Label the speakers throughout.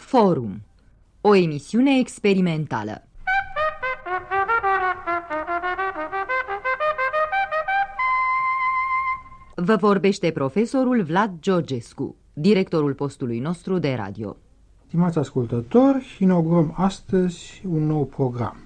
Speaker 1: Forum, o emisiune experimentală. Vă vorbește profesorul Vlad Georgescu, directorul postului nostru de radio.
Speaker 2: Stimați ascultători, inaugurăm astăzi un nou program.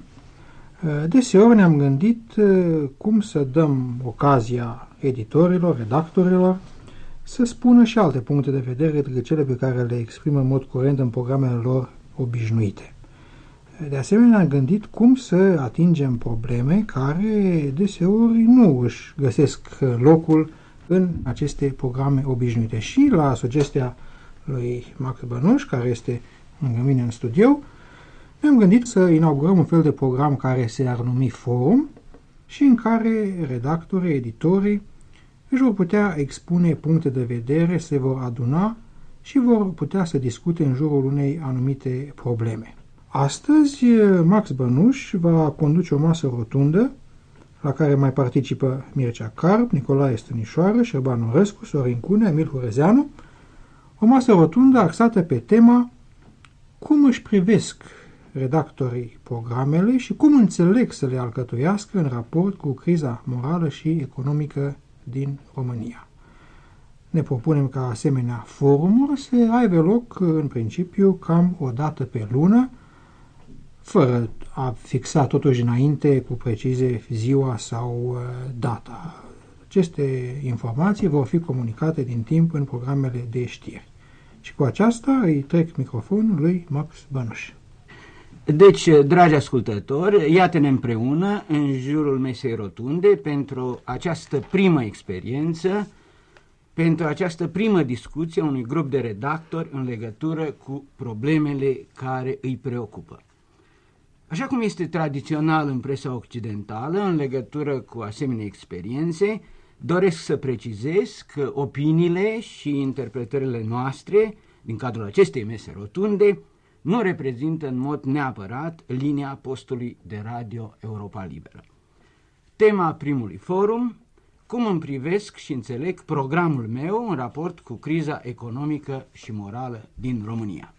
Speaker 2: Deseori ne-am gândit cum să dăm ocazia editorilor, redactorilor, să spună și alte puncte de vedere decât cele pe care le exprimă în mod curent în programele lor obișnuite. De asemenea, ne-am gândit cum să atingem probleme care deseori nu își găsesc locul în aceste programe obișnuite. Și la sugestia lui Max Bănuș, care este lângă mine în studio, ne-am gândit să inaugurăm un fel de program care se ar numi Forum și în care redactorii, editorii își vor putea expune puncte de vedere, se vor aduna și vor putea să discute în jurul unei anumite probleme. Astăzi, Max Bănuș va conduce o masă rotundă la care mai participă Mircea Carp, Nicolae Stănișoară, Șerban Orescu, Sorin Cunea, Emil Hurezeanu, o masă rotundă axată pe tema cum își privesc redactorii programele și cum înțeleg să le alcătuiască în raport cu criza morală și economică din România. Ne propunem ca asemenea forumuri să aibă loc în principiu cam o dată pe lună, fără a fixa totuși înainte cu precizie ziua sau data. Aceste informații vor fi comunicate din timp în programele de știri. Și cu aceasta îi trec microfonul lui Max Bănuș.
Speaker 3: Deci, dragi ascultători, iată-ne împreună în jurul mesei rotunde pentru această primă experiență, pentru această primă discuție a unui grup de redactori în legătură cu problemele care îi preocupă. Așa cum este tradițional în presa occidentală, în legătură cu asemenea experiențe, doresc să precizez că opiniile și interpretările noastre din cadrul acestei mese rotunde nu reprezintă în mod neapărat linia postului de radio Europa Liberă. Tema primului forum: cum îmi privesc și înțeleg programul meu în raport cu criza economică și morală din România.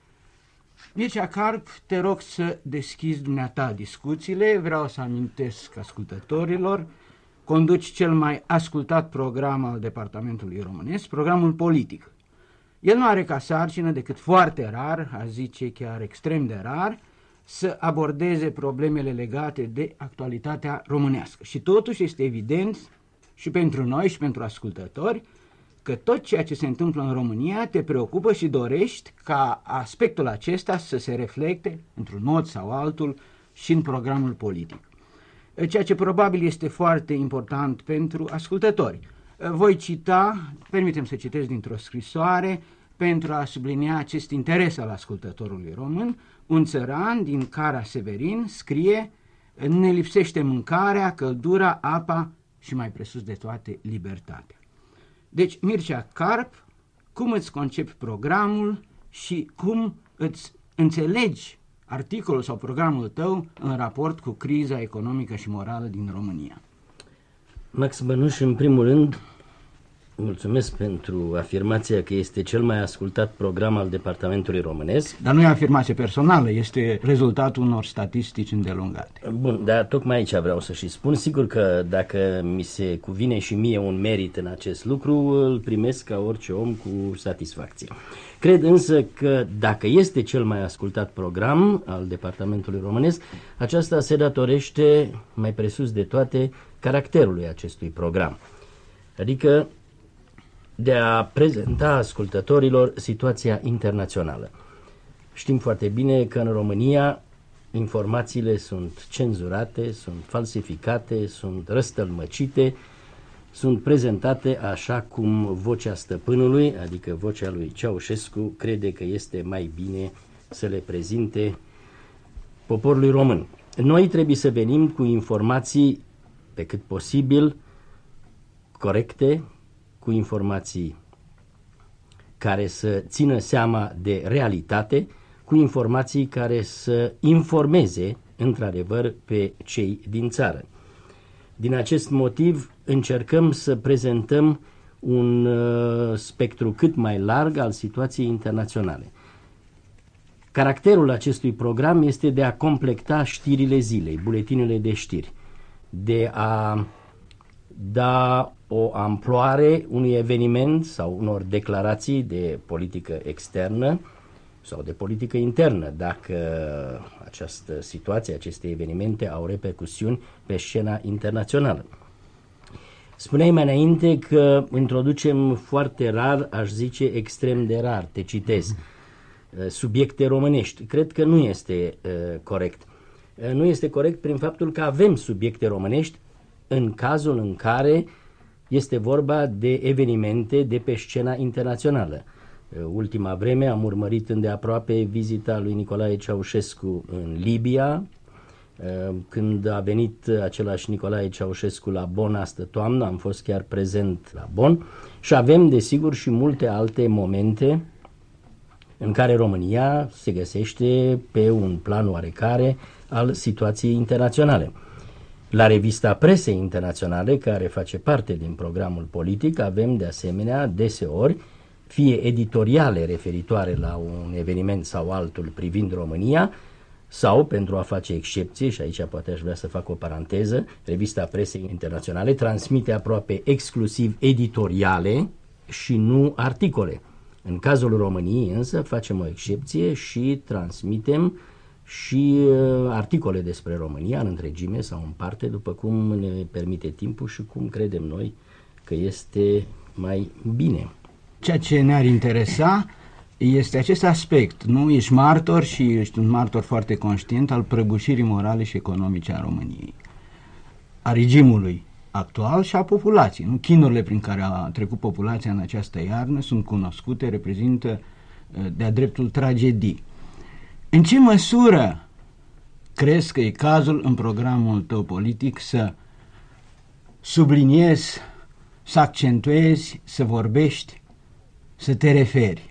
Speaker 3: Mircea Carp, te rog să deschizi dumneata discuțiile. Vreau să amintesc ascultătorilor: conduci cel mai ascultat program al Departamentului Românesc, programul politic. El nu are ca sarcină decât foarte rar, a zice chiar extrem de rar, să abordeze problemele legate de actualitatea românească. Și totuși este evident și pentru noi și pentru ascultători că tot ceea ce se întâmplă în România te preocupă și dorești ca aspectul acesta să se reflecte într-un mod sau altul și în programul politic. Ceea ce probabil este foarte important pentru ascultători. Voi cita, permitem să citesc dintr-o scrisoare, pentru a sublinia acest interes al ascultătorului român. Un țăran din Cara Severin scrie: ne lipsește mâncarea, căldura, apa și mai presus de toate libertatea. Deci, Mircea Carp, cum îți concepi programul și cum îți înțelegi articolul sau programul tău în raport cu criza economică și morală din România?
Speaker 4: Max Bănuș, în primul rând, mulțumesc pentru afirmația că este cel mai ascultat program al Departamentului Românesc.
Speaker 3: Dar nu e afirmație personală, este rezultatul unor statistici îndelungate.
Speaker 4: Bun, dar tocmai aici vreau să și spun. Sigur că dacă mi se cuvine și mie un merit în acest lucru, îl primesc ca orice om cu satisfacție. Cred însă că dacă este cel mai ascultat program al Departamentului Românesc, aceasta se datorește mai presus de toate caracterului acestui program. Adică de a prezenta ascultătorilor situația internațională. Știm foarte bine că în România informațiile sunt cenzurate, sunt falsificate, sunt răstălmăcite, sunt prezentate așa cum vocea stăpânului, adică vocea lui Ceaușescu, crede că este mai bine să le prezinte poporului român. Noi trebuie să venim cu informații pe cât posibil corecte, cu informații care să țină seama de realitate, cu informații care să informeze într-adevăr pe cei din țară. Din acest motiv încercăm să prezentăm un spectru cât mai larg al situației internaționale. Caracterul acestui program este de a complecta știrile zilei, buletinele de știri, de a da o amploare unui eveniment sau unor declarații de politică externă sau de politică internă, dacă această situație, aceste evenimente au repercusiuni pe scena internațională. Spuneai mai înainte că introducem foarte rar, aș zice extrem de rar, te citez, subiecte românești. Cred că nu este corect. Nu este corect prin faptul că avem subiecte românești în cazul în care este vorba de evenimente de pe scena internațională. Ultima vreme am urmărit îndeaproape vizita lui Nicolae Ceaușescu în Libia, când a venit același Nicolae Ceaușescu la Bonn astă toamnă, am fost chiar prezent la Bonn și avem desigur și multe alte momente în care România se găsește pe un plan oarecare al situației internaționale. La revista Presei Internaționale, care face parte din programul politic, avem de asemenea deseori fie editoriale referitoare la un eveniment sau altul privind România, sau, pentru a face excepție, și aici poate aș vrea să fac o paranteză, revista Presei Internaționale transmite aproape exclusiv editoriale și nu articole. În cazul României însă facem o excepție și transmitem și articole despre România în întregime sau în parte, după cum ne permite timpul și cum credem noi că este mai bine.
Speaker 3: Ceea ce ne-ar interesa este acest aspect. Nu ești martor și ești un martor foarte conștient al prăbușirii morale și economice a României, a regimului actual și a populației. Nu? Chinurile prin care a trecut populația în această iarnă sunt cunoscute, reprezintă de-a dreptul tragedii. În ce măsură crezi că e cazul în programul tău politic să subliniezi, să accentuezi, să vorbești, să te referi?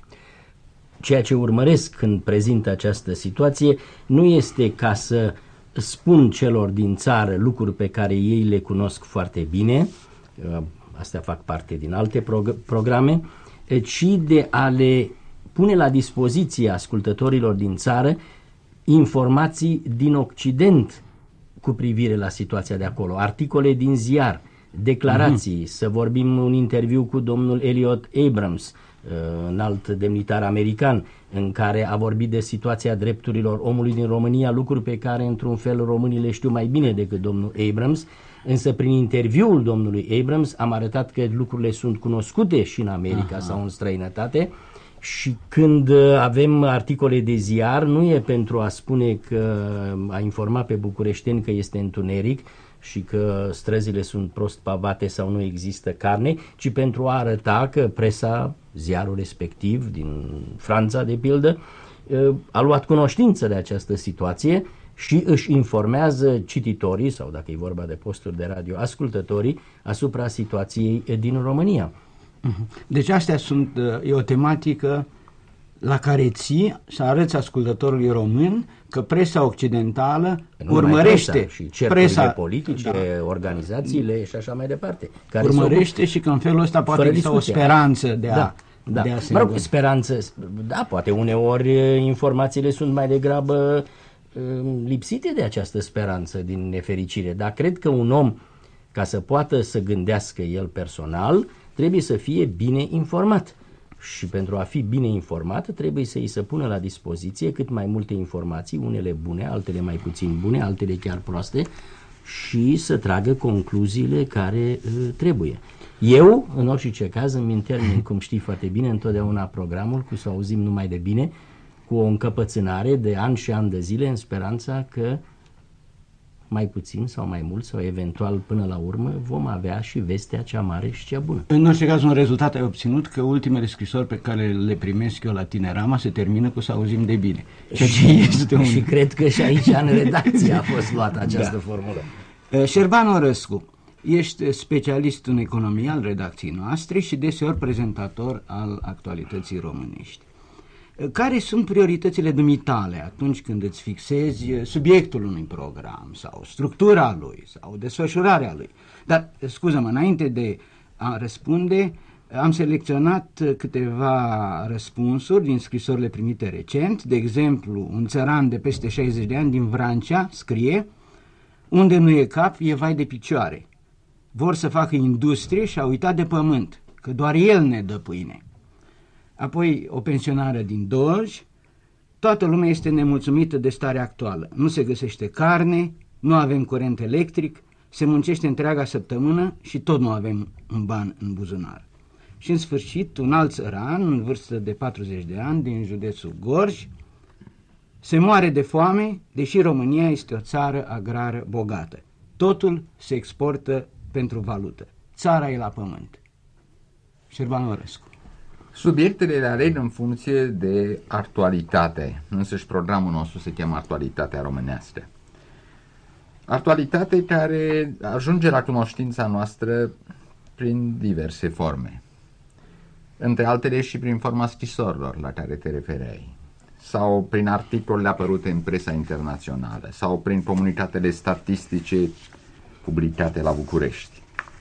Speaker 4: Ceea ce urmăresc când prezint această situație nu este ca să spun celor din țară lucruri pe care ei le cunosc foarte bine, astea fac parte din alte programe, ci de a le pune la dispoziție ascultătorilor din țară informații din Occident cu privire la situația de acolo, articole din ziar, declarații, să vorbim un interviu cu domnul Elliot Abrams, înalt demnitar american, în care a vorbit de situația drepturilor omului din România, lucruri pe care într-un fel românii le știu mai bine decât domnul Abrams, însă prin interviul domnului Abrams am arătat că lucrurile sunt cunoscute și în America sau în străinătate. Și când avem articole de ziar, nu e pentru a spune că a informat pe bucureșteni că este întuneric și că străzile sunt prost pavate sau nu există carne, ci pentru a arăta că presa, ziarul respectiv, din Franța de pildă, a luat cunoștință de această situație și își informează cititorii, sau dacă e vorba de posturi de radio, ascultătorii, asupra situației din România.
Speaker 3: Deci astea sunt, e o tematică la care ții să arăți ascultătorului român că presa occidentală urmărește
Speaker 4: și cercurile politice, organizațiile și așa mai departe. Care
Speaker 3: urmărește și că în felul ăsta poate exista o speranță de a se
Speaker 4: mă rog, speranță, da, poate uneori informațiile sunt mai degrabă lipsite de această speranță din nefericire, dar cred că un om, ca să poată să gândească el personal, trebuie să fie bine informat. Și pentru a fi bine informat trebuie să îi se pună la dispoziție cât mai multe informații, unele bune, altele mai puțin bune, altele chiar proaste, și să tragă concluziile care trebuie. Eu, în orice caz, îmi termin, cum știi foarte bine, întotdeauna programul cu să auzim numai de bine, cu o încăpățânare de ani și ani de zile, în speranța că mai puțin sau mai mult sau eventual până la urmă vom avea și vestea cea mare și cea bună.
Speaker 3: În orice caz, un rezultat ai obținut, că ultimele scrisori pe care le primesc eu la Tinerama se termină cu să auzim de bine.
Speaker 4: Și cred că și aici în redacție a fost luată această formulă.
Speaker 3: Șerban Orăscu, ești specialist în economie al redacției noastre și deseori prezentator al actualității românești. Care sunt prioritățile dumitale atunci când îți fixezi subiectul unui program sau structura lui sau desfășurarea lui? Dar, scuză-mă, înainte de a răspunde, Am selecționat câteva răspunsuri din scrisorile primite recent. De exemplu, un țăran de peste 60 de ani din Vrancea scrie: unde nu e cap, e vai de picioare. Vor să facă industrie și au uitat de pământ, că doar el ne dă pâine. Apoi o pensionară din Dolj: toată lumea este nemulțumită de starea actuală. Nu se găsește carne, nu avem curent electric, se muncește întreaga săptămână și tot nu avem un ban în buzunar. Și în sfârșit, un alt țăran, în vârstă de 40 de ani, din județul Gorj: se moare de foame, deși România este o țară agrară bogată. Totul se exportă pentru valută. Țara e la pământ. Șerban Orescu.
Speaker 5: Subiectele le aleg în funcție de actualitate. Însăși programul nostru se cheamă Actualitatea Românească. Actualitate care ajunge la cunoștința noastră prin diverse forme. Între altele și prin forma scrisorilor la care te refereai, sau prin articolele apărute în presa internațională, sau prin comunicatele statistice publicate la București,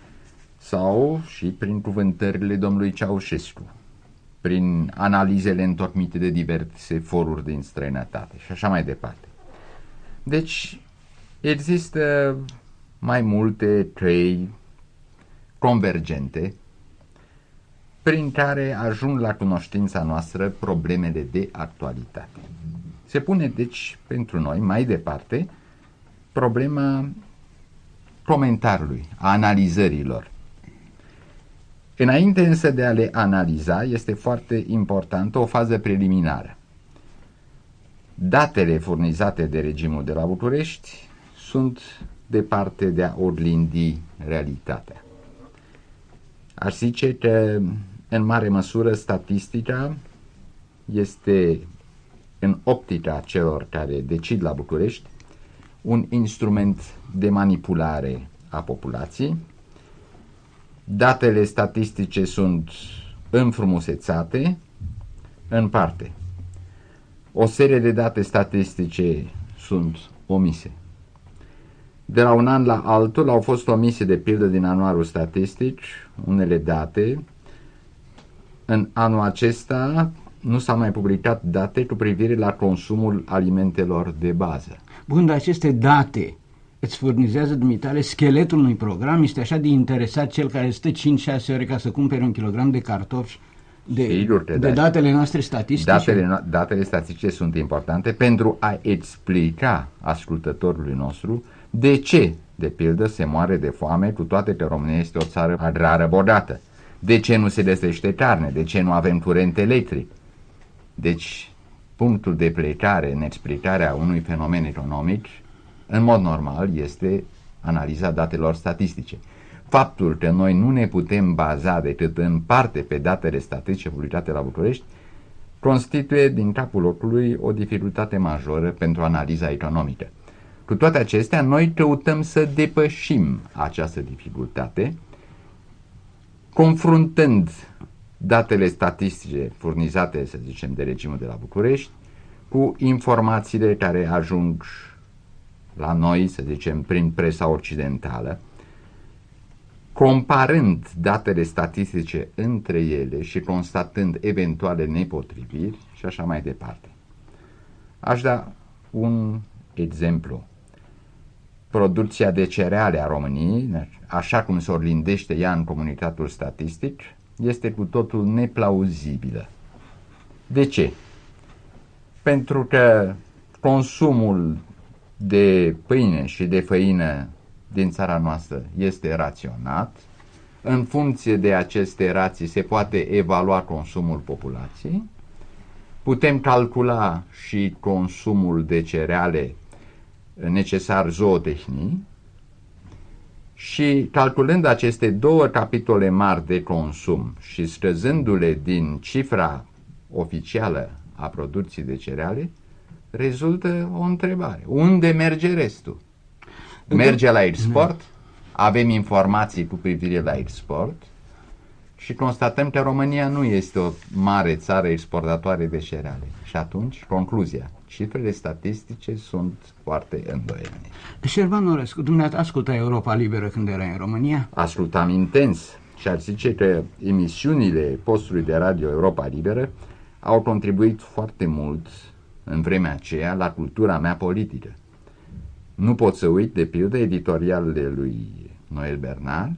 Speaker 5: sau și prin cuvântările domnului Ceaușescu, prin analizele întocmite de diverse foruri din străinătate și așa mai departe. Deci există mai multe căi convergente prin care ajung la cunoștința noastră problemele de actualitate. Se pune, deci, pentru noi, mai departe, problema comentariului, a analizărilor. Înainte însă de a le analiza, este foarte importantă o fază preliminară. Datele furnizate de regimul de la București sunt departe de a oglindi realitatea. Aș zice că, în mare măsură, statistica este, în optica celor care decid la București, un instrument de manipulare a populației. Datele statistice sunt înfrumusețate în parte. O serie de date statistice sunt omise. De la un an la altul au fost omise, de pildă, din anuarul statistic unele date. În anul acesta nu s-au mai publicat date cu privire la consumul alimentelor de bază.
Speaker 3: Bun, dar aceste date îți furnizează dumitale skeletul unui program? Este așa de interesat cel care stă 5-6 ore ca să cumpere un kilogram de cartofi de datele noastre statistice?
Speaker 5: Datele statistice sunt importante pentru a explica ascultătorului nostru de ce, de pildă, se moare de foame, cu toate că România este o țară agrară bogată. De ce nu se găsește carne? De ce nu avem curent electric? Deci, punctul de plecare în explicarea unui fenomen economic, în mod normal, este analiza datelor statistice. Faptul că noi nu ne putem baza decât în parte pe datele statistice publicate la București constituie, din capul locului, o dificultate majoră pentru analiza economică. Cu toate acestea, noi căutăm să depășim această dificultate, confruntând datele statistice furnizate, să zicem, de regimul de la București, cu informațiile care ajung la noi, să zicem, prin presa occidentală, comparând datele statistice între ele și constatând eventuale nepotriviri și așa mai departe. Aș da un exemplu. Producția de cereale a României, așa cum se oglindește ea în comunicatul statistic, este cu totul neplauzibilă. De ce? Pentru că consumul de pâine și de făină din țara noastră este raționat. În funcție de aceste rații se poate evalua consumul populației. Putem calcula și consumul de cereale necesar zootehniei și, calculând aceste două capitole mari de consum și scăzându-le din cifra oficială a producției de cereale, rezultă o întrebare. Unde merge restul? Merge la export? Avem informații cu privire la export și constatăm că România nu este o mare țară exportatoare de cereale. Și atunci, concluzia, cifrele statistice sunt foarte îndoielnice.
Speaker 3: Șerban Orescu, dumneavoastră asculta Europa Liberă când era în România?
Speaker 5: Ascultam intens și ar zice că emisiunile postului de radio Europa Liberă au contribuit foarte mult în vremea aceea la cultura mea politică. Nu pot să uit, de pildă, editorialele lui Noel Bernard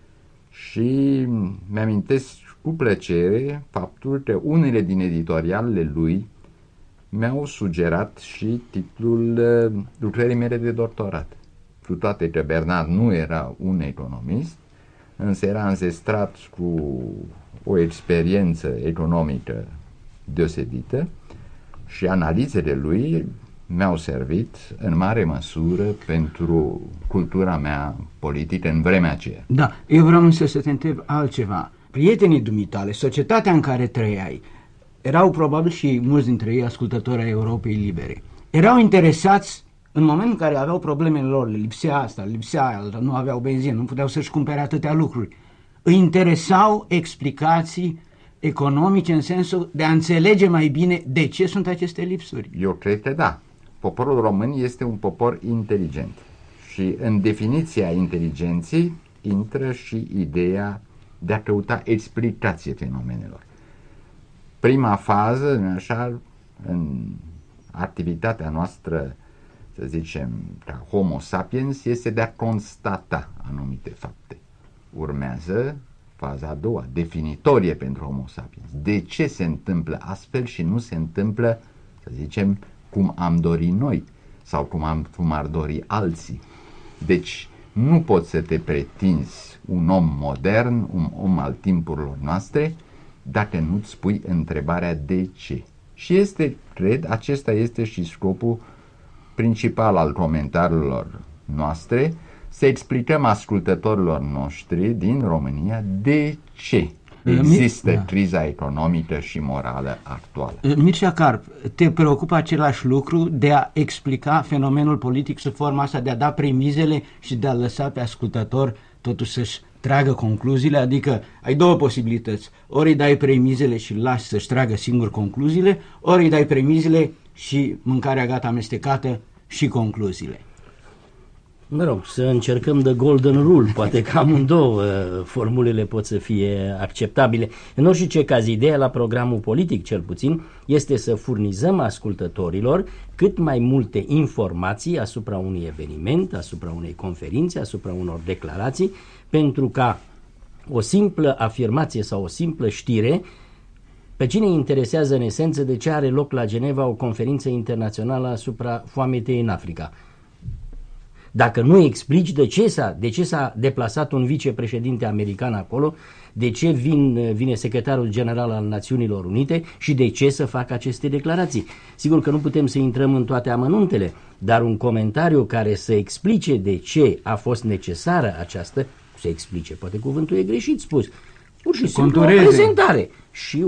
Speaker 5: și mi-amintesc cu plăcere faptul că unele din editorialele lui mi-au sugerat și titlul lucrării mele de doctorat. Cu toate că Bernard nu era un economist, însă era înzestrat cu o experiență economică deosebită și analizele lui mi-au servit în mare măsură pentru cultura mea politică în vremea aceea.
Speaker 3: Da, eu vreau însă să te întreb altceva. Prietenii dumitale, societatea în care trăiai, erau probabil și mulți dintre ei ascultători ai Europei Libere. Erau interesați în momentul în care aveau problemele lor, le lipsea asta, le lipsea aia, nu aveau benzină, nu puteau să-și cumpere atâtea lucruri. Îi interesau explicații economice în sensul de a înțelege mai bine de ce sunt aceste lipsuri.
Speaker 5: Eu cred că da. Poporul român este un popor inteligent și în definiția inteligenței intră și ideea de a căuta explicație fenomenelor. Prima fază, așa, în activitatea noastră, să zicem, ca Homo sapiens, este de a constata anumite fapte. Urmează faza a doua, definitorie pentru Homo sapiens. De ce se întâmplă astfel și nu se întâmplă, să zicem, cum am dorit noi sau cum ar dori alții. Deci, nu poți să te pretinzi un om modern, un om al timpurilor noastre, dacă nu-ți pui întrebarea de ce. Și acesta este și scopul principal al comentariilor noastre, să explicăm ascultătorilor noștri din România de ce există criza economică și morală actuală.
Speaker 3: Mircea Carp, te preocupă același lucru de a explica fenomenul politic sub forma asta, de a da premizele și de a lăsa pe ascultător totuși să-și tragă concluziile? Adică ai două posibilități: ori îi dai premizele și îl lași să-și tragă singur concluziile, ori îi dai premizele și mâncarea gata amestecată și concluziile.
Speaker 4: Mă rog, să încercăm the golden rule, poate că amândouă formulele pot să fie acceptabile. În orice caz, ideea la programul politic, cel puțin, este să furnizăm ascultătorilor cât mai multe informații asupra unui eveniment, asupra unei conferințe, asupra unor declarații, pentru ca o simplă afirmație sau o simplă știre, pe cine interesează în esență de ce are loc la Geneva o conferință internațională asupra foametei în Africa. Dacă nu explici de ce s-a deplasat un vicepreședinte american acolo, de ce vine secretarul general al Națiunilor Unite și de ce să facă aceste declarații. Sigur că nu putem să intrăm în toate amănuntele, dar un comentariu care să explice de ce a fost necesară această, să explice, poate cuvântul e greșit spus, pur și simplu o prezentare. Și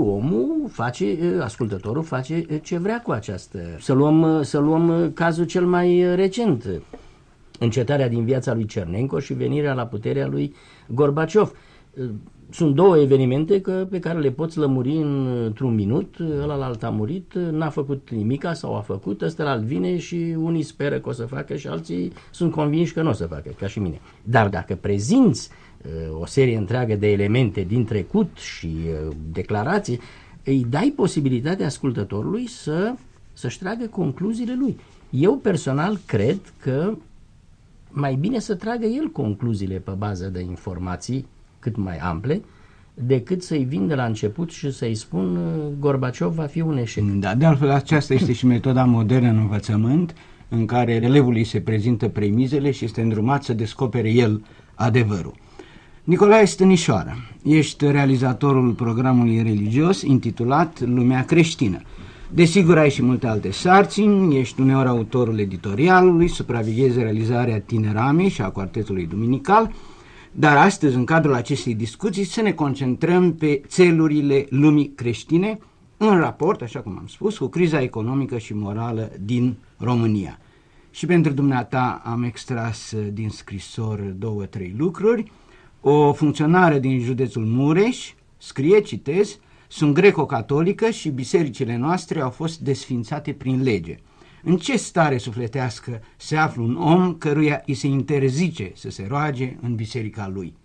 Speaker 4: ascultătorul face ce vrea cu această. Să luăm cazul cel mai recent, încetarea din viața lui Cernenco și venirea la puterea lui Gorbaciov. Sunt două evenimente pe care le poți lămuri într-un minut. Ălalt a murit, n-a făcut nimica sau a făcut, ăsta vine și unii speră că o să facă și alții sunt convinși că nu o să facă, ca și mine. Dar dacă prezinți o serie întreagă de elemente din trecut și declarații, îi dai posibilitatea ascultătorului să-și tragă concluziile lui. Eu personal cred că mai bine să tragă el concluziile pe bază de informații cât mai ample, decât să-i vin de la început și să-i spun Gorbaciov va fi un eșec.
Speaker 3: Da, de altfel aceasta este și metoda modernă în învățământ, în care elevului se prezintă premizele și este îndrumat să descopere el adevărul. Nicolae Stănișoară, ești realizatorul programului religios intitulat Lumea Creștină. Desigur, ai și multe alte sarcini, ești uneori autorul editorialului, supraveghezi realizarea Tineramei și a Quartetului Duminical, dar astăzi, în cadrul acestei discuții, să ne concentrăm pe țelurile lumii creștine în raport, așa cum am spus, cu criza economică și morală din România. Și pentru dumneata am extras din scrisori 2-3 lucruri. O funcționară din județul Mureș scrie, citez, sunt greco-catolică și bisericile noastre au fost desfințate prin lege. În ce stare sufletească se află un om căruia îi se interzice să se roage în biserica lui?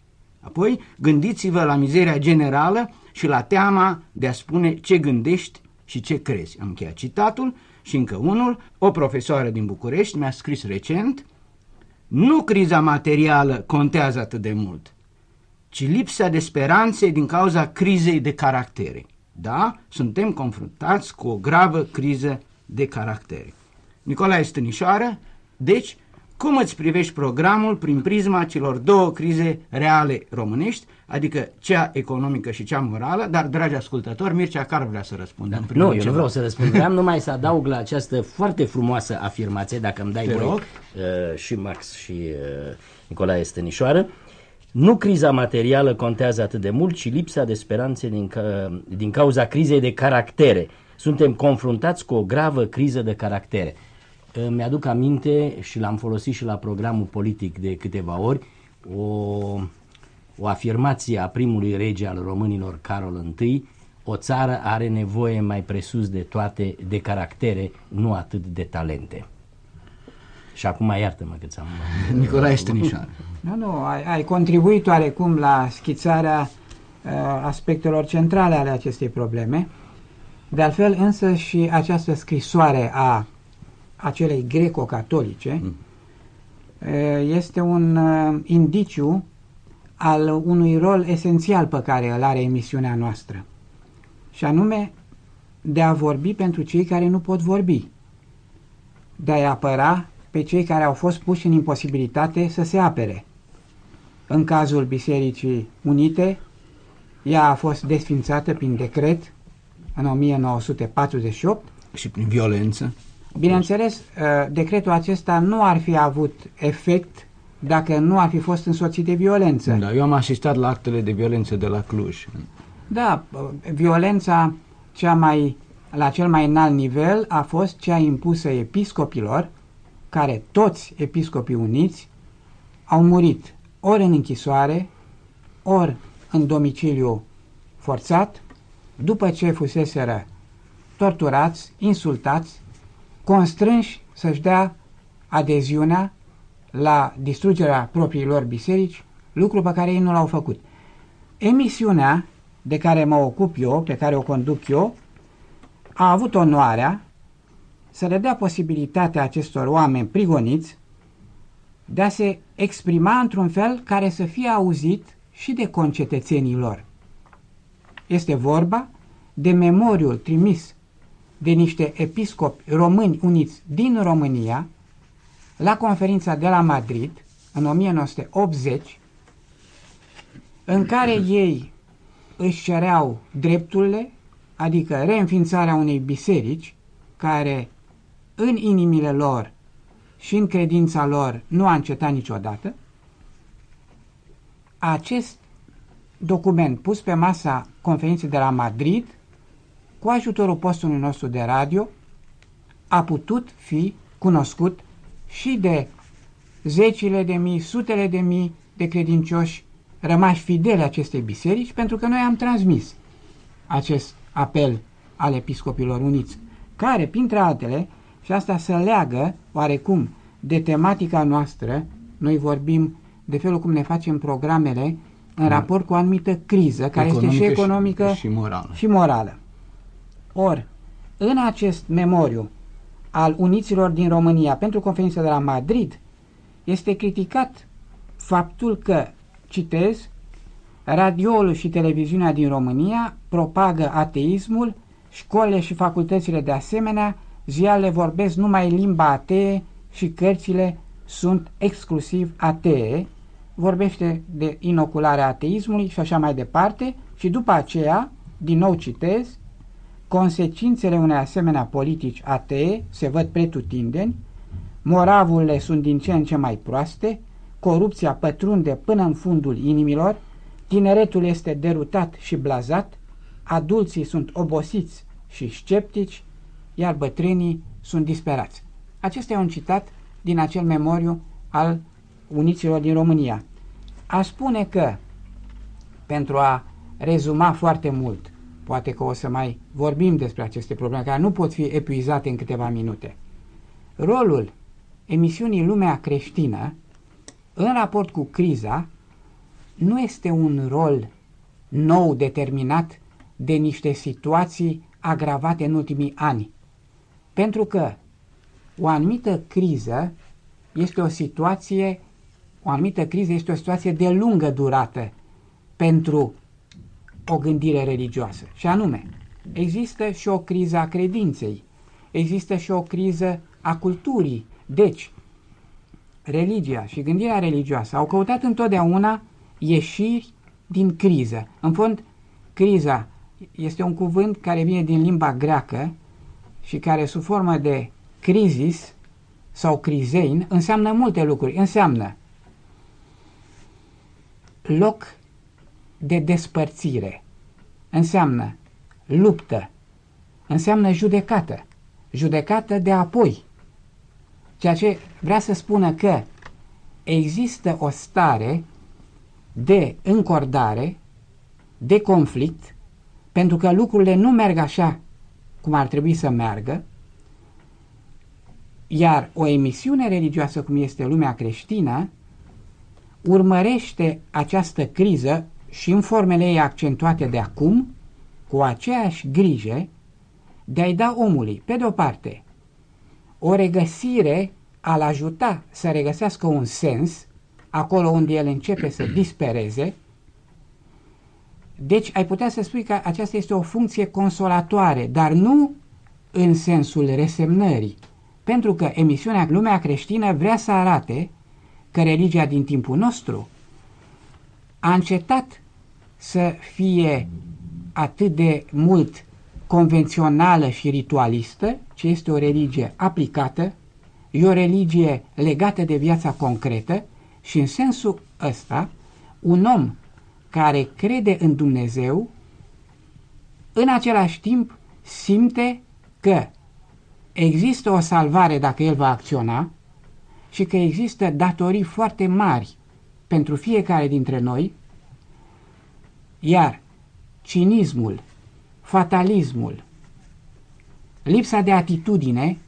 Speaker 3: Apoi, gândiți-vă la mizeria generală și la teama de a spune ce gândești și ce crezi. Am încheiat citatul. Și încă unul, o profesoară din București mi-a scris recent: nu criza materială contează atât de mult, ci lipsa de speranțe din cauza crizei de caractere. Da, suntem confruntați cu o gravă criză de caractere. Nicolae Stănișoară, deci, cum îți privești programul prin prisma celor două crize reale românești, adică cea economică și cea morală? Dar, dragi ascultători, Mircea Car vrea să răspundă.
Speaker 4: Nu, eu nu vreau să răspund. Vreau numai să adaug la această foarte frumoasă afirmație, dacă îmi dai voi, și Max și Nicolae Stănișoară. Nu criza materială contează atât de mult, ci lipsa de speranțe din cauza crizei de caractere. Suntem confruntați cu o gravă criză de caractere. Mi-aduc aminte și l-am folosit și la programul politic de câteva ori, o afirmație a primului rege al românilor, Carol I: o țară are nevoie mai presus de toate de caractere, nu atât de talente. Și acum iartă-mă că ți-am...
Speaker 3: Nicolae Stănișoară.
Speaker 6: Nu, ai contribuit oarecum la schițarea aspectelor centrale ale acestei probleme. De altfel, însă, și această scrisoare a acelei greco-catolice este un indiciu al unui rol esențial pe care îl are emisiunea noastră, și anume de a vorbi pentru cei care nu pot vorbi, de a-i apăra pe cei care au fost puși în imposibilitate să se apere. În cazul Bisericii Unite, ea a fost desfințată prin decret în 1948
Speaker 3: și prin violență.
Speaker 6: Bineînțeles, decretul acesta nu ar fi avut efect dacă nu ar fi fost însoțit de violență.
Speaker 3: Da, eu am asistat la actele de violență de la Cluj.
Speaker 6: Da, violența la cel mai înalt nivel a fost cea impusă episcopilor, care toți episcopii uniți au murit ori în închisoare, ori în domiciliu forțat, după ce fuseseră torturați, insultați, constrânși să-și dea adeziunea la distrugerea propriilor biserici, lucru pe care ei nu l-au făcut. Emisiunea de care mă ocup eu, pe care o conduc eu, a avut onoarea să le dea posibilitatea acestor oameni prigoniți de a se exprima într-un fel care să fie auzit și de concetățenii lor. Este vorba de memoriul trimis de niște episcopi români uniți din România la conferința de la Madrid în 1980, în care ei își cereau drepturile, adică reînființarea unei biserici care în inimile lor și în credința lor nu a încetat niciodată. Acest document pus pe masa conferinței de la Madrid, cu ajutorul postului nostru de radio, a putut fi cunoscut și de zecile de mii, sutele de mii de credincioși rămași fideli acestei biserici, pentru că noi am transmis acest apel al episcopilor uniți, care, printre altele, și asta se leagă oarecum de tematica noastră, noi vorbim de felul cum ne facem programele în raport cu o anumită criză, care este și economică și morală. Ori, în acest memoriu al uniților din România pentru conferința de la Madrid, este criticat faptul că, citez, radioul și televiziunea din România propagă ateismul, școlile și facultățile de asemenea, ziarele vorbesc numai limba atee și cărțile sunt exclusiv atee, vorbește de inocularea ateismului și așa mai departe, și după aceea, din nou citez, consecințele unei asemenea politici atee se văd pretutindeni, moravurile sunt din ce în ce mai proaste, corupția pătrunde până în fundul inimilor, tineretul este derutat și blazat, adulții sunt obosiți și sceptici, iar bătrânii sunt disperați. Acesta e un citat din acel memoriu al uniților din România. Aș spune că, pentru a rezuma foarte mult, poate că o să mai vorbim despre aceste probleme, care nu pot fi epuizate în câteva minute, rolul emisiunii Lumea Creștină în raport cu criza nu este un rol nou determinat de niște situații agravate în ultimii ani. Pentru că o anumită criză este o situație de lungă durată pentru o gândire religioasă. Și anume, există și o criză a credinței, există și o criză a culturii. Deci, religia și gândirea religioasă au căutat întotdeauna ieșiri din criză. În fond, criza este un cuvânt care vine din limba greacă și care, sub formă de crisis sau crizein, înseamnă multe lucruri. Înseamnă loc de despărțire, înseamnă luptă, înseamnă judecată, judecată de apoi. Ceea ce vrea să spună că există o stare de încordare, de conflict, pentru că lucrurile nu merg așa cum ar trebui să meargă, iar o emisiune religioasă cum este Lumea Creștină urmărește această criză și în formele ei accentuate de acum, cu aceeași grijă de a-i da omului, pe de-o parte, o regăsire, a-l ajuta să regăsească un sens acolo unde el începe să dispereze. Deci ai putea să spui că aceasta este o funcție consolatoare, dar nu în sensul resemnării, pentru că emisiunea Lumea Creștină vrea să arate că religia din timpul nostru a încetat să fie atât de mult convențională și ritualistă, ci este o religie aplicată, e o religie legată de viața concretă și în sensul ăsta, un om care crede în Dumnezeu, în același timp simte că există o salvare dacă el va acționa și că există datorii foarte mari pentru fiecare dintre noi, iar cinismul, fatalismul, lipsa de atitudine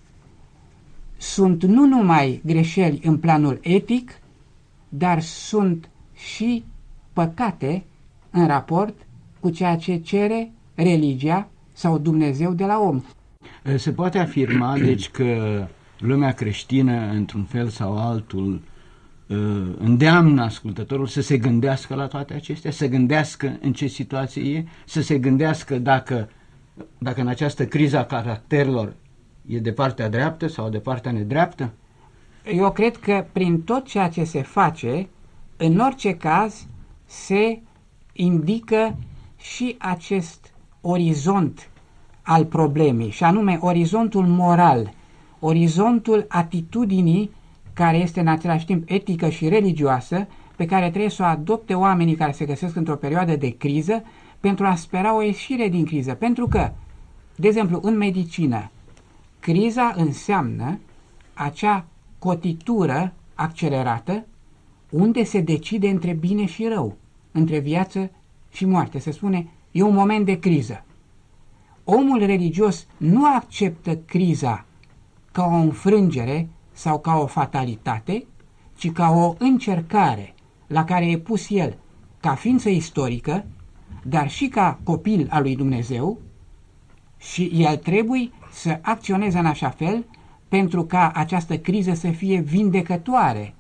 Speaker 6: sunt nu numai greșeli în planul etic, dar sunt și păcate în raport cu ceea ce cere religia sau Dumnezeu de la om.
Speaker 3: Se poate afirma, deci, că lumea creștină, într-un fel sau altul, îndeamnă ascultătorul să se gândească la toate acestea, să gândească în ce situație e, să se gândească dacă în această criză a caracterelor e de partea dreaptă sau de partea nedreaptă?
Speaker 6: Eu cred că prin tot ceea ce se face, în orice caz, se indică și acest orizont al problemei, și anume orizontul moral, orizontul atitudinii care este în același timp etică și religioasă, pe care trebuie să o adopte oamenii care se găsesc într-o perioadă de criză pentru a spera o ieșire din criză. Pentru că, de exemplu, în medicină, criza înseamnă acea cotitură accelerată unde se decide între bine și rău, între viață și moarte. Se spune, e un moment de criză. Omul religios nu acceptă criza ca o înfrângere sau ca o fatalitate, ci ca o încercare la care e pus el ca ființă istorică, dar și ca copil al lui Dumnezeu, și el trebuie să acționeze în așa fel pentru ca această criză să fie vindecătoare,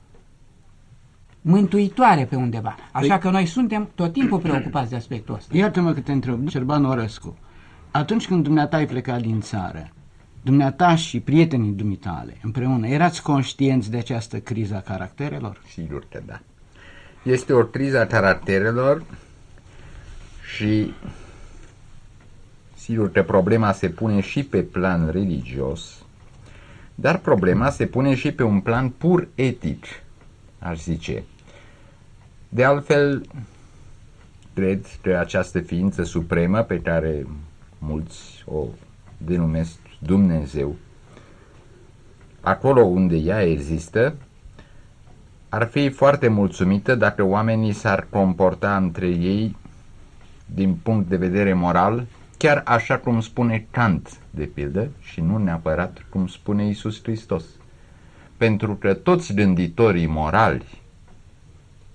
Speaker 6: mântuitoare pe undeva. Așa că noi suntem tot timpul preocupați de aspectul ăsta.
Speaker 3: Iartă-mă că te întreb, Șerban Orăscu, atunci când dumneata ai plecat din țară, dumneata și prietenii dumitale împreună, erați conștienți de această criză a caracterelor?
Speaker 5: Sigur că da. Este o criză a caracterelor și sigur că problema se pune și pe plan religios, dar problema se pune și pe un plan pur etic, aș zice. De altfel, cred că această ființă supremă pe care mulți o denumesc Dumnezeu, acolo unde ea există, ar fi foarte mulțumită dacă oamenii s-ar comporta între ei din punct de vedere moral, chiar așa cum spune Kant, de pildă, și nu neapărat cum spune Iisus Hristos. Pentru că toți gânditorii morali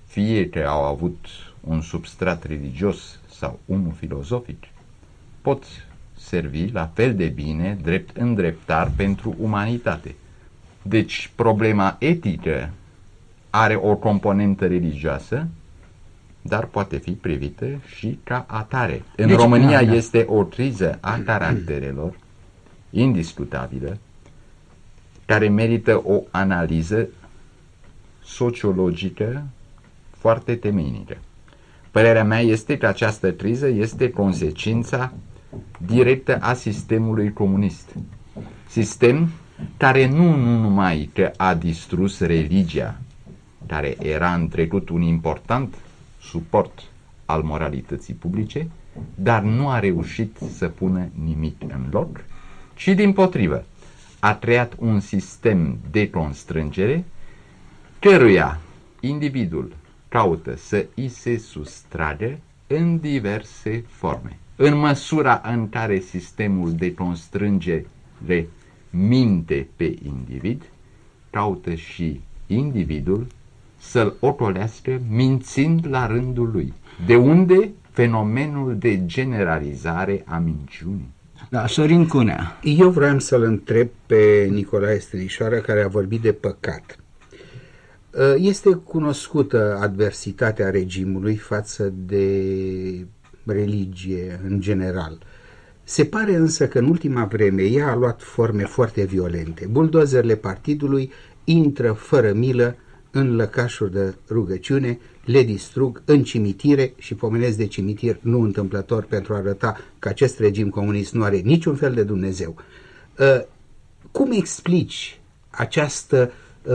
Speaker 5: fie că au avut un substrat religios sau unul filozofic, pot servi la fel de bine drept îndreptar pentru umanitate. Deci problema etică are o componentă religioasă, dar poate fi privită și ca atare. În România este o criză a caracterelor indiscutabilă, care merită o analiză sociologică foarte temeinică. Părerea mea este că această criză este consecința directă a sistemului comunist. Sistem care nu numai că a distrus religia, care era în trecut un important suport al moralității publice, dar nu a reușit să pună nimic în loc, ci dimpotrivă a creat un sistem de constrângere căruia individul caută să îi se sustragă în diverse forme. În măsura în care sistemul de constrângere minte pe individ, caută și individul să-l ocolească mințind la rândul lui. De unde fenomenul de generalizare a minciunii?
Speaker 3: Da, Sorin Cunea.
Speaker 7: Eu vreau să-l întreb pe Nicolae Stelișoară, care a vorbit de păcat. Este cunoscută adversitatea regimului față de religie în general. Se pare însă că în ultima vreme ea a luat forme foarte violente. Buldozerele partidului intră fără milă în lăcașuri de rugăciune, le distrug în cimitire și pomenesc de cimitir nu întâmplător pentru a arăta că acest regim comunist nu are niciun fel de Dumnezeu. Cum explici această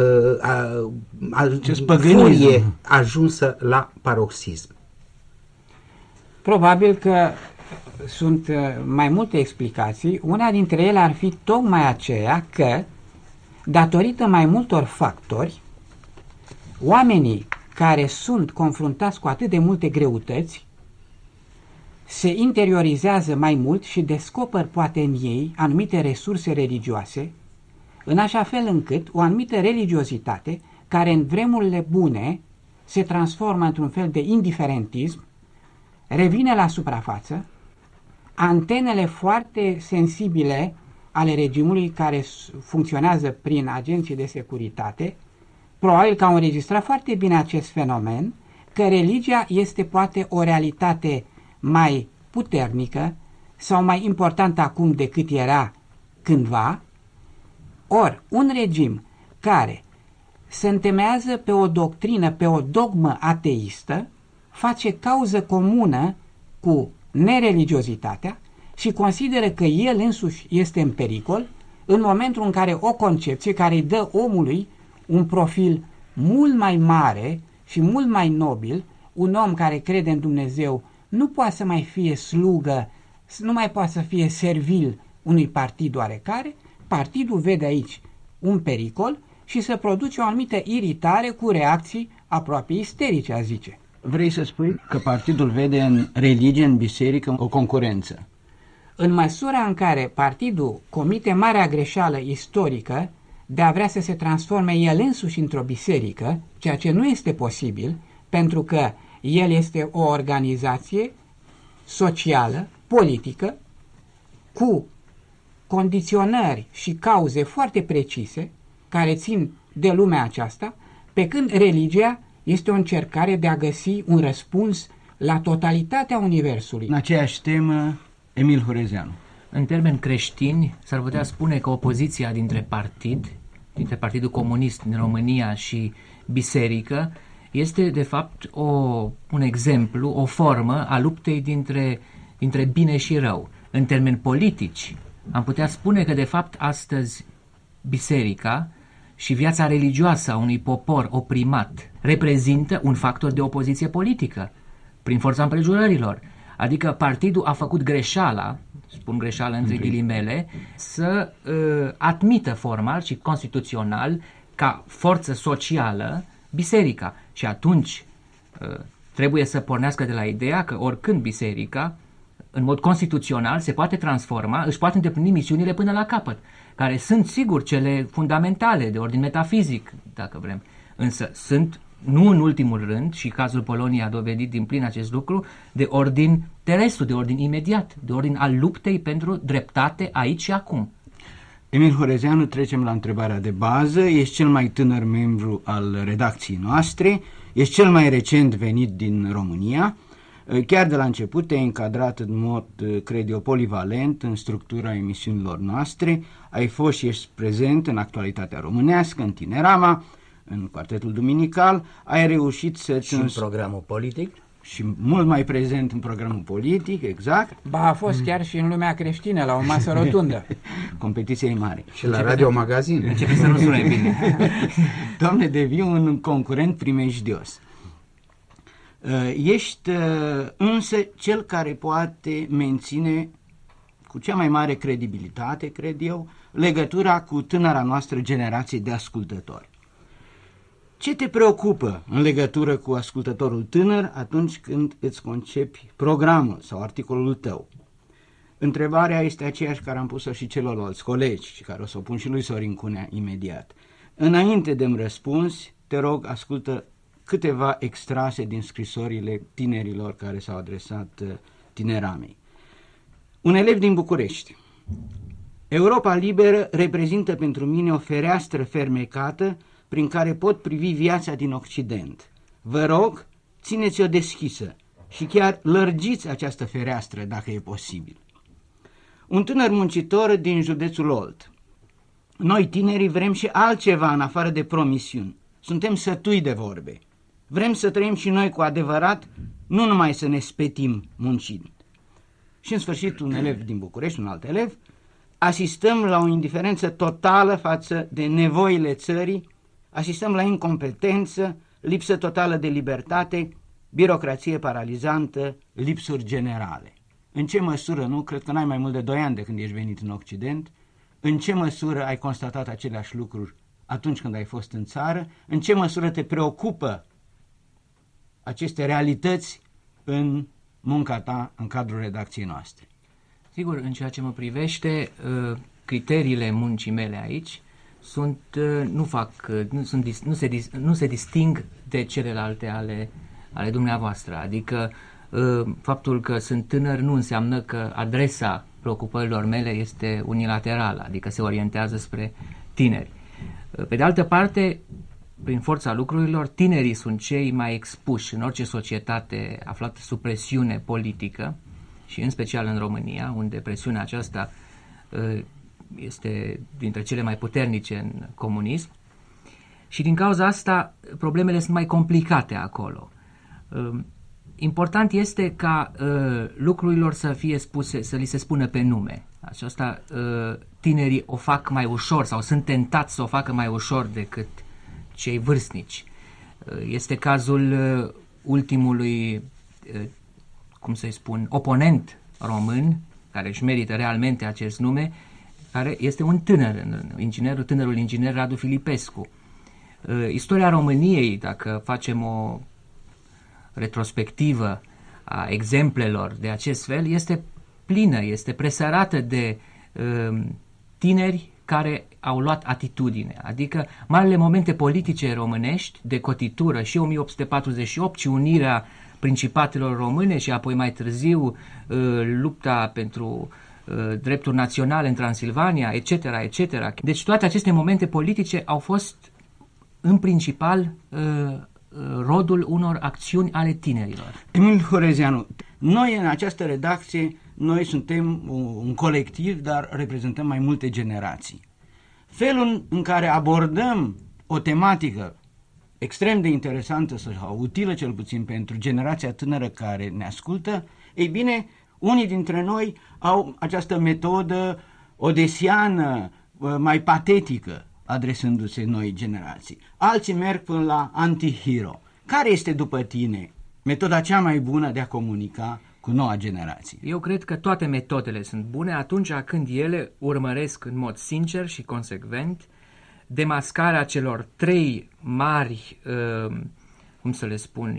Speaker 7: furie ajunsă la paroxism?
Speaker 6: Probabil că sunt mai multe explicații. Una dintre ele ar fi tocmai aceea că, datorită mai multor factori, oamenii care sunt confruntați cu atât de multe greutăți se interiorizează mai mult și descoperă poate în ei anumite resurse religioase, în așa fel încât o anumită religiozitate, care în vremurile bune se transformă într-un fel de indiferentism, revine la suprafață, antenele foarte sensibile ale regimului care funcționează prin agenții de securitate, probabil că au înregistrat foarte bine acest fenomen, că religia este poate o realitate mai puternică sau mai importantă acum decât era cândva. Ori, un regim care se întemeiază pe o doctrină, pe o dogmă ateistă, face cauză comună cu nereligiozitatea și consideră că el însuși este în pericol în momentul în care o concepție care îi dă omului un profil mult mai mare și mult mai nobil, un om care crede în Dumnezeu nu poate să mai fie slugă, nu mai poate să fie servil unui partid oarecare, partidul vede aici un pericol și se produce o anumită iritare cu reacții aproape isterice, a zice.
Speaker 3: Vrei să spui că partidul vede în religie, în biserică, o concurență?
Speaker 6: În măsura în care partidul comite marea greșeală istorică de a vrea să se transforme el însuși într-o biserică, ceea ce nu este posibil, pentru că el este o organizație socială, politică, cu condiționări și cauze foarte precise, care țin de lumea aceasta, pe când religia este o încercare de a găsi un răspuns la totalitatea universului.
Speaker 3: În aceeași temă, Emil Hurezeanu.
Speaker 8: În termeni creștini, s-ar putea spune că opoziția dintre Partidul Comunist din România și biserică, este de fapt un exemplu, o formă a luptei dintre bine și rău. În termeni politici, am putea spune că de fapt astăzi biserica și viața religioasă a unui popor oprimat reprezintă un factor de opoziție politică, prin forța împrejurărilor. Adică partidul a făcut greșeala, spun greșeală între ghilimele, să admită formal și constituțional ca forță socială biserica. Și atunci trebuie să pornească de la ideea că oricând biserica, în mod constituțional, se poate transforma, își poate îndeplini misiunile până la capăt, care sunt sigur cele fundamentale, de ordin metafizic, dacă vrem, însă sunt nu în ultimul rând, și cazul Poloniei a dovedit din plin acest lucru, de ordin terestru, de ordin imediat, de ordin al luptei pentru dreptate aici și acum.
Speaker 3: Emil Horezeanu, trecem la întrebarea de bază. Ești cel mai tânăr membru al redacției noastre, ești cel mai recent venit din România. Chiar de la început te-ai încadrat în mod, cred eu, polivalent în structura emisiunilor noastre. Ai fost și ești prezent în actualitatea românească, în Tinerama, în Quartetul Duminical. Ai reușit să...
Speaker 4: Și în programul politic.
Speaker 3: Și mult mai prezent în programul politic, exact.
Speaker 6: Ba, a fost chiar și în lumea creștină, la o masă rotundă.
Speaker 3: Competiția e mare.
Speaker 7: Și la Radio Magazin.
Speaker 8: Începe să nu sune bine.
Speaker 3: Doamne, devii un concurent primejdios. Ești însă cel care poate menține cu cea mai mare credibilitate, cred eu, legătura cu tânăra noastră generație de ascultători. Ce te preocupă în legătură cu ascultătorul tânăr atunci când îți concepi programul sau articolul tău? Întrebarea este aceeași care am pus-o și celorlalți colegi și care o să o pun și lui Sorin Cunea imediat. Înainte de-mi răspuns, te rog, ascultă câteva extrase din scrisorile tinerilor care s-au adresat Tineramei. Un elev din București. Europa liberă reprezintă pentru mine o fereastră fermecată prin care pot privi viața din Occident. Vă rog, țineți-o deschisă și chiar lărgiți această fereastră dacă e posibil. Un tânăr muncitor din județul Olt. Noi tinerii vrem și altceva în afară de promisiuni. Suntem sătui de vorbe. Vrem să trăim și noi cu adevărat, nu numai să ne spetim muncind. Și în sfârșit un elev din București, un alt elev, asistăm la o indiferență totală față de nevoile țării, asistăm la incompetență, lipsă totală de libertate, birocrație paralizantă, lipsuri generale. În ce măsură, nu? Cred că n-ai mai mult de 2 ani de când ești venit în Occident. În ce măsură ai constatat aceleași lucruri atunci când ai fost în țară? În ce măsură te preocupă aceste realități în munca ta în cadrul redacției noastre?
Speaker 8: Sigur, în ceea ce mă privește, criteriile muncii mele aici sunt, nu se disting de celelalte ale dumneavoastră. Adică faptul că sunt tânăr nu înseamnă că adresa preocupărilor mele este unilaterală, adică se orientează spre tineri. Pe de altă parte, prin forța lucrurilor, tinerii sunt cei mai expuși în orice societate aflată sub presiune politică și în special în România, unde presiunea aceasta este dintre cele mai puternice în comunism și din cauza asta problemele sunt mai complicate acolo. Important este ca lucrurilor să fie spuse, să li se spună pe nume. Aceasta tinerii o fac mai ușor sau sunt tentați să o facă mai ușor decât cei vârstnici. Este cazul ultimului, cum să-i spun, oponent român, care își merită realmente acest nume, care este un tânăr, tânărul inginer Radu Filipescu. Istoria României, dacă facem o retrospectivă a exemplelor de acest fel, este plină, este presărată de tineri care au luat atitudine, adică marile momente politice românești de cotitură și 1848 și unirea principatelor române și apoi mai târziu lupta pentru drepturi naționale în Transilvania, etc., etc. Deci toate aceste momente politice au fost în principal rodul unor acțiuni ale tinerilor.
Speaker 3: Emil Horezeanu, noi în această redacție, noi suntem un colectiv, dar reprezentăm mai multe generații. Felul în care abordăm o tematică extrem de interesantă sau utilă cel puțin pentru generația tânără care ne ascultă, ei bine, unii dintre noi au această metodă odesiană, mai patetică, adresându-se noi generații. Alții merg până la anti-hero. Care este, după tine, metoda cea mai bună de a comunica cu noua generație?
Speaker 8: Eu cred că toate metodele sunt bune atunci când ele urmăresc în mod sincer și consecvent demascarea celor 3 mari, cum să le spun,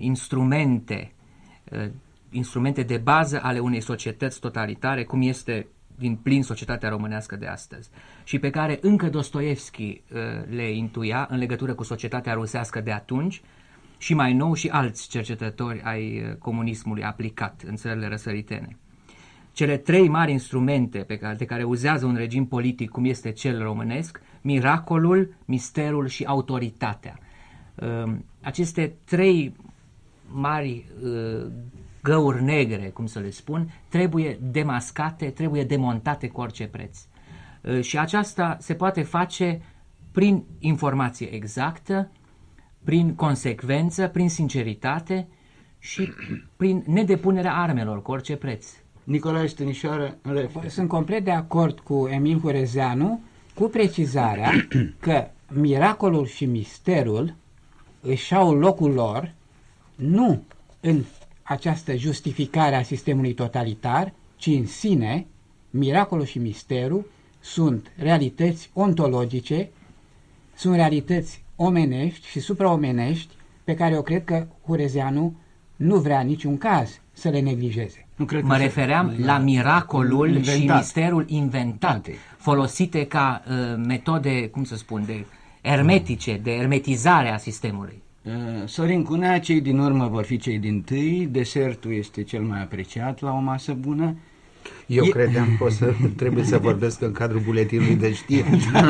Speaker 8: instrumente de bază ale unei societăți totalitare, cum este din plin societatea românească de astăzi, și pe care încă Dostoevski le intuia în legătură cu societatea rusească de atunci și mai nou și alți cercetători ai comunismului aplicat în țările răsăritene. Cele 3 mari instrumente de care uzează un regim politic cum este cel românesc: miracolul, misterul și autoritatea. Aceste 3 mari găuri negre, cum să le spun, trebuie demascate, trebuie demontate cu orice preț. Și aceasta se poate face prin informație exactă, prin consecvență, prin sinceritate și prin nedepunerea armelor cu orice preț.
Speaker 3: Nicolae Stănișoară,
Speaker 6: sunt complet de acord cu Emil Hurezeanu, cu precizarea că miracolul și misterul își au locul lor nu în această justificare a sistemului totalitar, ci în sine. Miracolul și misterul sunt realități ontologice, sunt realități omenești și supraomenești pe care eu cred că Hurezeanu nu vrea în niciun caz să le neglijeze.
Speaker 8: Mă refeream la miracolul și misterul inventat, folosite ca metode, cum să spun, de ermetice, de ermetizare a sistemului.
Speaker 3: Sorin Cunea, cei din urmă vor fi cei dintâi, desertul este cel mai apreciat la o masă bună.
Speaker 7: Eu credeam că trebuie să vorbesc în cadrul buletinului de știri.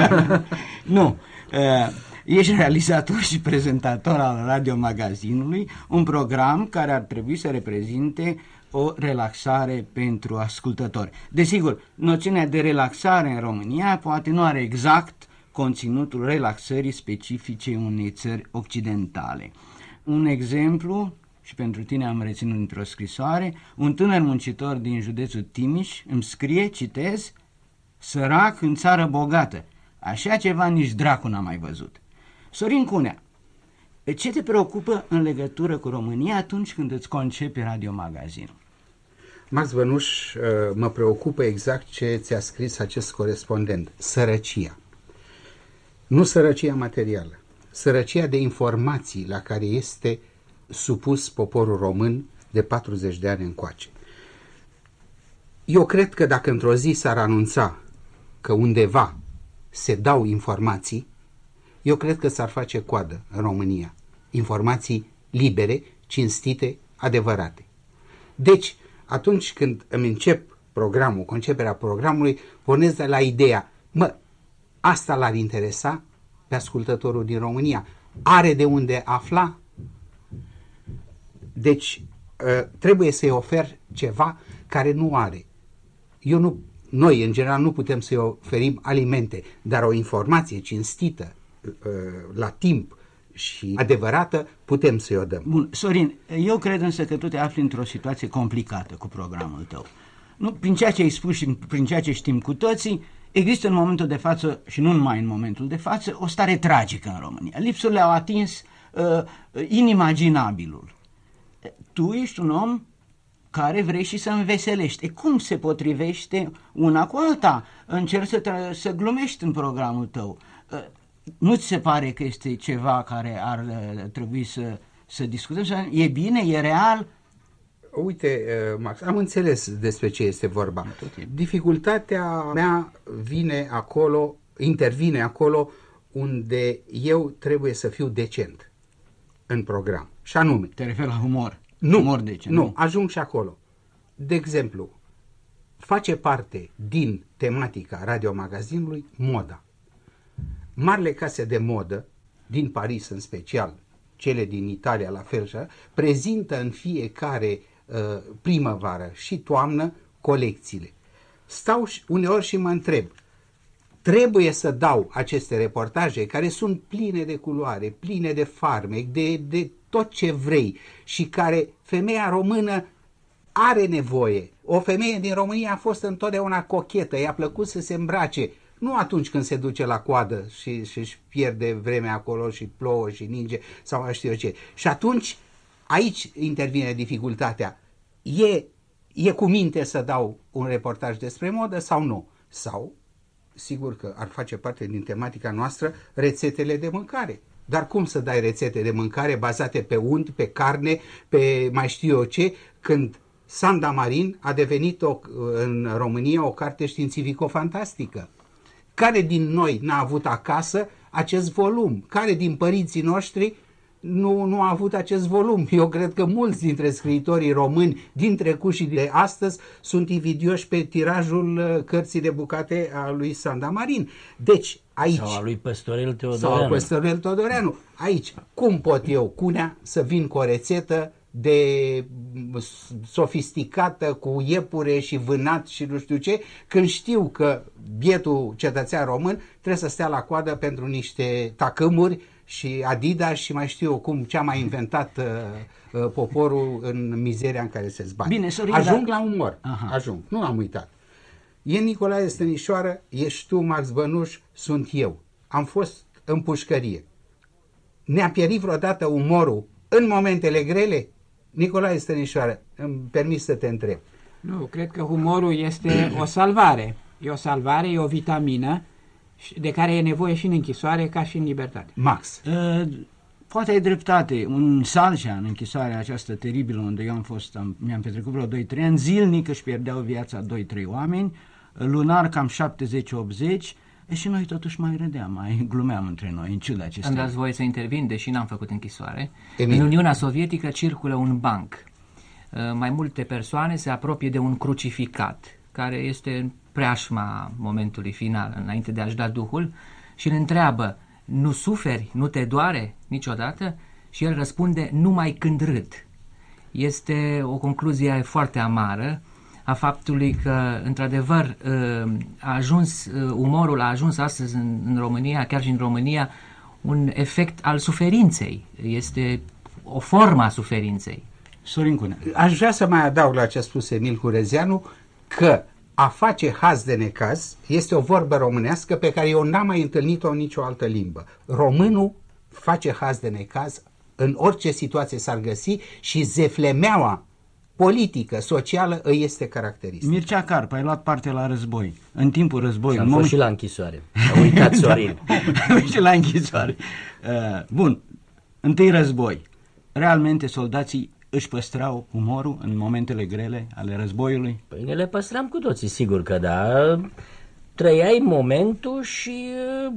Speaker 3: Nu, ești realizator și prezentator al Radio-Magazinului, un program care ar trebui să reprezinte o relaxare pentru ascultători. Desigur, noțiunea de relaxare în România poate nu are exact conținutul relaxării specifice unei țări occidentale. Un exemplu, și pentru tine am reținut într-o scrisoare, un tânăr muncitor din județul Timiș îmi scrie, citez: sărac în țară bogată. Așa ceva nici dracu n-a mai văzut. Sorin Cunea, ce te preocupă în legătură cu România atunci când îți concepi Radio-Magazinul?
Speaker 7: Max Vănuș, mă preocupă exact ce ți-a scris acest corespondent: sărăcia. Nu sărăcia materială, sărăcia de informații la care este supus poporul român de 40 de ani încoace. Eu cred că dacă într-o zi s-ar anunța că undeva se dau informații, eu cred că s-ar face coadă în România. Informații libere, cinstite, adevărate. Deci, atunci când îmi încep programul, conceperea programului, pornesc de la ideea: asta l-ar interesa pe ascultătorul din România. Are de unde afla? Deci, trebuie să-i ofer ceva care nu are. Noi, în general, nu putem să-i oferim alimente, dar o informație cinstită, la timp și adevărată, putem să-i o dăm.
Speaker 3: Bun, Sorin, eu cred însă că tu te afli într-o situație complicată cu programul tău. Nu, prin ceea ce ai spus și prin ceea ce știm cu toții, există în momentul de față, și nu numai în momentul de față, o stare tragică în România. Lipsurile au atins inimaginabilul. Tu ești un om care vrei și să înveselești. Cum se potrivește una cu alta? Încerci să glumești în programul tău. Nu ți se pare că este ceva care ar trebui să discutăm? E bine? E real?
Speaker 7: Uite, Max, am înțeles despre ce este vorba. Dificultatea mea intervine acolo unde eu trebuie să fiu decent în program. Și anume...
Speaker 3: Te referi la humor?
Speaker 7: Nu,
Speaker 3: humor decent,
Speaker 7: nu, ajung și acolo. De exemplu, face parte din tematica Radio-Magazinului moda. Marile case de modă, din Paris în special, cele din Italia la fel, prezintă în fiecare primăvară și toamnă colecțiile. Stau uneori și mă întreb, trebuie să dau aceste reportaje care sunt pline de culoare, pline de farmec, de tot ce vrei și care femeia română are nevoie. O femeie din România a fost întotdeauna cochetă, i-a plăcut să se îmbrace, nu atunci când se duce la coadă și își pierde vremea acolo și plouă și ninge sau mai știu eu ce. Și atunci aici intervine dificultatea. E cu minte să dau un reportaj despre modă sau nu? Sau, sigur că ar face parte din tematica noastră, rețetele de mâncare. Dar cum să dai rețete de mâncare bazate pe unt, pe carne, pe mai știu eu ce, când Sanda Marin a devenit în România o carte științifico-fantastică? Care din noi n-a avut acasă acest volum? Care din părinții noștri nu a avut acest volum. Eu cred că mulți dintre scriitorii români din trecut și de astăzi sunt invidioși pe tirajul cărții de bucate a lui Sanda Marin. Deci, aici...
Speaker 4: Sau a lui Păstorel Teodoreanu.
Speaker 7: Sau a Păstorel Teodoreanu. Aici, cum pot eu, Cunea, să vin cu o rețetă de sofisticată, cu iepure și vânat și nu știu ce, când știu că bietul cetățean român trebuie să stea la coadă pentru niște tacâmuri și Adidas și mai știu eu cum ce-a mai inventat poporul în mizeria în care se zbate.
Speaker 3: Bine, Sorin,
Speaker 7: ajung la umor.
Speaker 3: Aha.
Speaker 7: Ajung. Nu am uitat. E Nicolae Stănișoară, ești tu, Max Bănuș, sunt eu. Am fost în pușcărie. Ne-a pierit vreodată umorul în momentele grele? Nicolae Stănișoară, îmi permis să te întreb.
Speaker 6: Nu, cred că humorul este o salvare. E o salvare, e o vitamină de care e nevoie și în închisoare ca și în libertate.
Speaker 7: Max.
Speaker 3: Poate ai dreptate. Un Salcea, în închisoarea aceasta teribilă unde eu am fost, mi-am petrecut vreo 2-3 ani, zilnic își pierdeau viața 2-3 oameni, lunar cam 70-80, și noi totuși mai râdeam, mai glumeam între noi, în ciuda acestei.
Speaker 8: Îmi dați voie să intervin, deși n-am făcut închisoare.
Speaker 7: Emil.
Speaker 8: În Uniunea Sovietică circulă un banc. Mai multe persoane se apropie de un crucificat, care este în preajma momentului final, înainte de a-și da Duhul, și îl întreabă: nu suferi, nu te doare niciodată? Și el răspunde: numai când râd. Este o concluzie foarte amară a faptului că, într-adevăr, umorul a ajuns astăzi în România, chiar și în România, un efect al suferinței. Este o formă a suferinței.
Speaker 3: Sorin Cunea.
Speaker 7: Aș vrea să mai adaug la ce a spus Emil Hurezeanu că a face haz de necaz este o vorbă românească pe care eu n-am mai întâlnit-o în nicio altă limbă. Românul face haz de necaz în orice situație s-ar găsi și zeflemeaua politică, socială îi este caracteristic.
Speaker 3: Mircea Carp, ai luat parte la război. În timpul războiului.
Speaker 4: Și am fost și la închisoare. A uitat Sorin.
Speaker 3: Și la închisoare. Bun. Întâi război. Realmente soldații își păstrau umorul în momentele grele ale războiului?
Speaker 4: Păi ne le păstram cu toții, sigur că da. Trăiai momentul și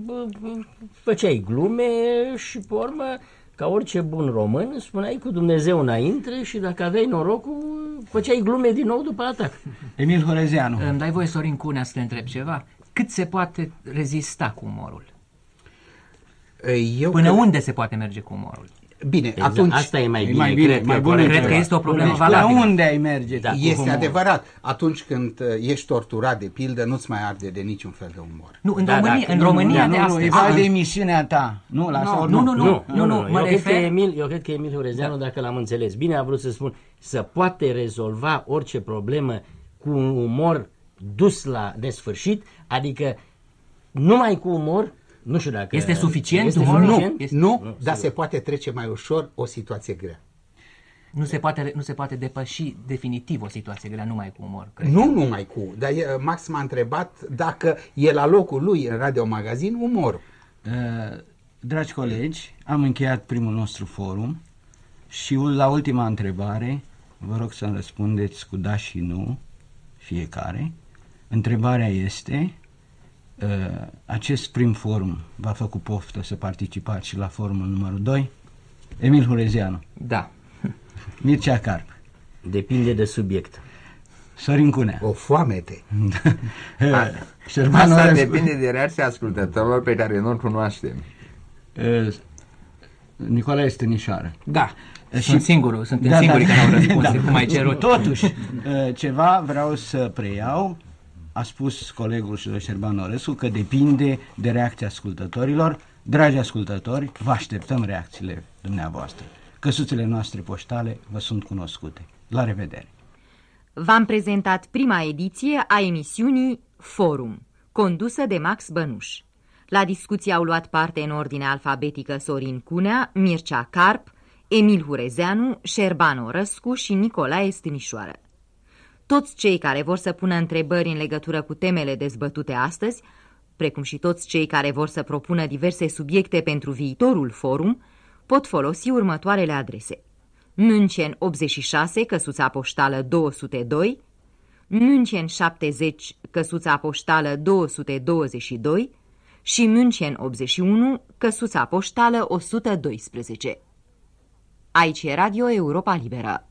Speaker 4: făceai glume și, pe urmă, ca orice bun român, spuneai cu Dumnezeu înainte și dacă aveai norocul, făceai glume din nou după atac.
Speaker 3: Emil Hurezeanu.
Speaker 8: Îmi dai voie, Sorin Cunea, să te întreb ceva? Cât se poate rezista cu umorul? Până unde se poate merge cu umorul?
Speaker 7: Bine,
Speaker 4: exact.
Speaker 7: Atunci...
Speaker 4: Asta e mai bine,
Speaker 8: cred că este o problemă valabilă.
Speaker 3: La unde ai merge?
Speaker 7: Da, este adevărat. Atunci când ești torturat, de pildă, nu-ți mai arde de niciun fel de umor.
Speaker 8: Nu, în România de astăzi.
Speaker 3: E vorba de emisiunea ta. Nu,
Speaker 4: Eu cred că Emil Hurezeanu, dacă l-am înțeles bine, a vrut să spun să poate rezolva orice problemă cu un umor dus la nesfârșit, adică numai cu umor. Nu știu dacă
Speaker 8: este suficient.
Speaker 7: Nu, dar se poate trece mai ușor o situație grea.
Speaker 8: Nu se poate depăși definitiv o situație grea numai cu umor. Cred.
Speaker 7: Nu numai cu, dar Max m-a întrebat dacă e la locul lui în Radio Magazin umorul.
Speaker 3: Dragi colegi, am încheiat primul nostru forum și la ultima întrebare vă rog să-mi răspundeți cu da și nu fiecare. Întrebarea este: acest prim forum v-a făcut poftă să participați și la forumul numărul 2? Emil Hurezeanu.
Speaker 8: Da.
Speaker 3: Mircea Carp.
Speaker 4: Depinde de subiect.
Speaker 3: Sorin Cunea.
Speaker 7: O foamete.
Speaker 5: Asta depinde de reacția ascultătorilor pe care nu-l cunoaștem.
Speaker 3: Nicolae Stănișoară.
Speaker 6: Da.
Speaker 8: Suntem singurii care au răspuns, cum ai cerut.
Speaker 3: Totuși, ceva vreau să preiau. A spus colegul Șerban Orescu că depinde de reacția ascultătorilor. Dragi ascultători, vă așteptăm reacțiile dumneavoastră. Căsuțele noastre poștale vă sunt cunoscute. La revedere!
Speaker 1: V-am prezentat prima ediție a emisiunii Forum, condusă de Max Bănuș. La discuție au luat parte în ordine alfabetică Sorin Cunea, Mircea Carp, Emil Hurezeanu, Șerban Orescu și Nicolae Stănișoară. Toți cei care vor să pună întrebări în legătură cu temele dezbătute astăzi, precum și toți cei care vor să propună diverse subiecte pentru viitorul forum, pot folosi următoarele adrese: München 86, căsuța poștală 202, München 70, căsuța poștală 222 și München 81, căsuța poștală 112. Aici e Radio Europa Liberă.